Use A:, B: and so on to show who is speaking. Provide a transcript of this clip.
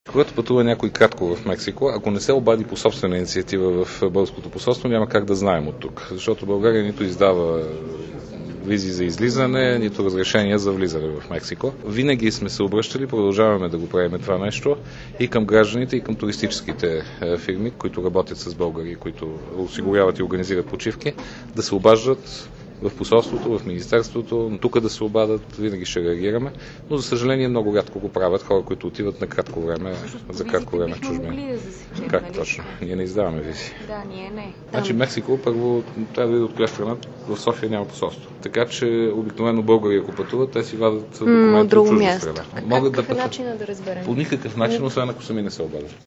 A: Когато пътува някой кратко в Мексико, ако не се обади по собствена инициатива в българското посолство, няма как да знаем от тук. Защото България нито издава визи за излизане, нито разрешения за влизане в Мексико. Винаги сме се обръщали, продължаваме да го правим това нещо и към гражданите, и към туристическите фирми, които работят с българи, които осигуряват и организират почивки, да се обаждат в посолството, в министерството, тук да се обадат, винаги ще реагираме, но за съжаление много рядко го правят хора, които отиват на кратко време, за кратко време в чужбина. Как нали? Точно? Ние не издаваме визи.
B: Да, ние не.
A: Значи Мексико първо трябва да види от коя страна. В София няма посолство. Така че обикновено българи, ако пътуват, те си вадат документи от чужда страна.
B: Какъв е начинът да разберем?
A: По никакъв начин, освен ако сами не се обадят.